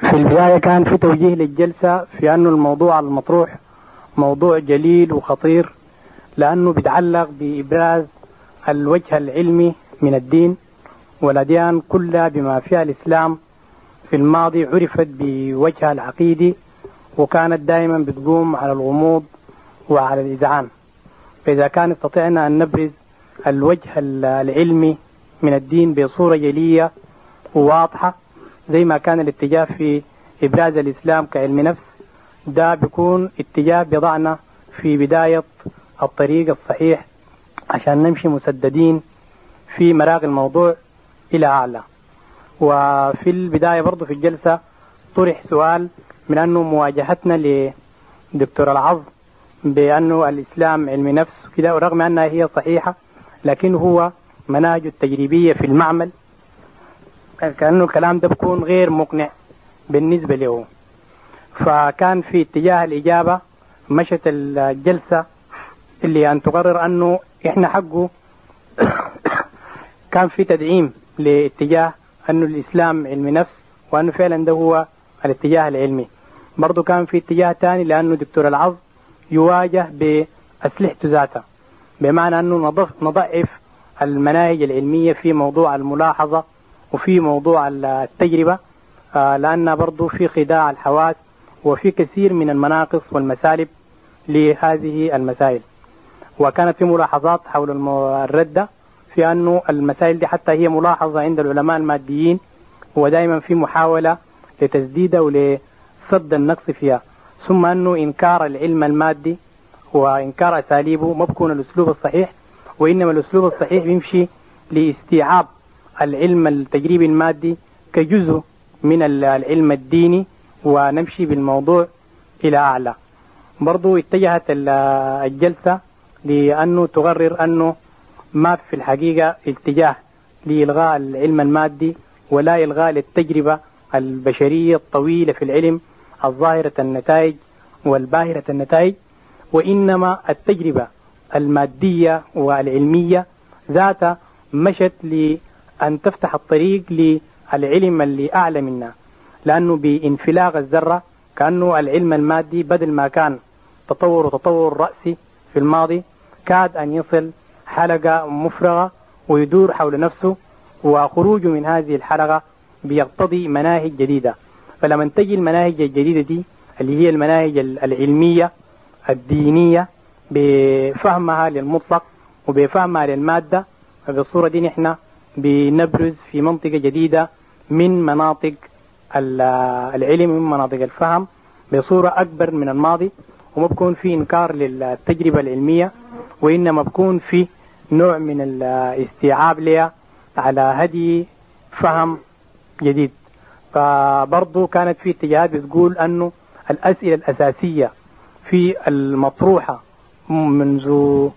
في البداية كان في توجيه للجلسة في أنه الموضوع المطروح موضوع جليل وخطير، لأنه بيتعلق بإبراز الوجه العلمي من الدين والأديان كلها بما فيها الإسلام. في الماضي عرفت بوجهها العقيدي وكانت دائما بتقوم على الغموض وعلى الإذعان. فإذا كان استطعنا أن نبرز الوجه العلمي من الدين بصورة جلية وواضحة زي ما كان الاتجاه في إبراز الإسلام كعلم نفس، ده بيكون اتجاه بيضعنا في بداية الطريق الصحيح عشان نمشي مسددين في مراغ الموضوع إلى أعلى. وفي البداية برضو في الجلسة طرح سؤال من أنه مواجهتنا لدكتور العظ بأنه الإسلام علم نفس كده، ورغم أنها هي صحيحة لكن هو مناهج التجريبية في المعمل كأنه الكلام ده بيكون غير مقنع بالنسبة له. فكان في اتجاه الإجابة مشت الجلسة اللي أن تقرر أنه إحنا حقه كان في تدعيم لاتجاه أنه الإسلام علم نفس وأنه فعلا ده هو الاتجاه العلمي. برضو كان في اتجاه تاني لأنه دكتور العظ يواجه بأسلحته ذاته، بمعنى أنه نضعف المناهج العلمية في موضوع الملاحظة وفي موضوع التجربة، لأن برضو في خداع الحواس وفي كثير من المناقص والمسالب لهذه المسائل. وكانت في ملاحظات حول الردة في أنه المسائل دي حتى هي ملاحظة عند العلماء الماديين، ودائما في محاولة لتسديدها ولسد النقص فيها، ثم أنه إنكار العلم المادي وإنكار أساليبه ما بكون الأسلوب الصحيح، وإنما الأسلوب الصحيح بيمشي لاستيعاب العلم التجريبي المادي كجزء من العلم الديني ونمشي بالموضوع إلى أعلى. برضو اتجهت الجلسة لأنه تقرر أنه ما في الحقيقة اتجاه لإلغاء العلم المادي ولا إلغاء للتجربة البشرية الطويلة في العلم الظاهرة النتائج والباهرة النتائج، وإنما التجربة المادية والعلمية ذاتها مشت لأن تفتح الطريق للعلم اللي أعلى منا، لأنه بانفلاغ الذرة كأنه العلم المادي بدل ما كان تطور رأسي في الماضي كاد أن يصل حلقة مفرغة ويدور حول نفسه، وخروجه من هذه الحلقة بيقتضي مناهج جديدة. فلما تجي المناهج الجديدة دي اللي هي المناهج العلمية الدينية بفهمها للمطلق وبفهمها للمادة، فبالصورة دي نحن بنبرز في منطقة جديدة من مناطق العلم، من مناطق الفهم بصورة أكبر من الماضي، وما بكون في إنكار للتجربة العلمية وإنما بكون في نوع من الاستيعاب لها على هدي فهم جديد. فبرضو كانت في اتجاهات بتقول أنه الأسئلة الأساسية في المطروحة منذ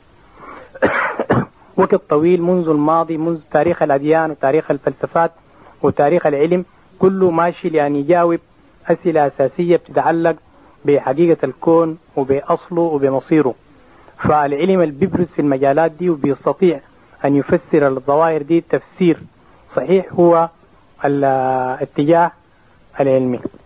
وقت طويل، منذ الماضي، منذ تاريخ الأديان وتاريخ الفلسفات وتاريخ العلم، كله ماشي لأن يجاوب أسئلة أساسية بتتعلق بحقيقة الكون وبأصله وبمصيره. فالعلم اللي بيبرز في المجالات دي وبيستطيع أن يفسر الظواهر دي تفسير صحيح هو الاتجاه العلمي.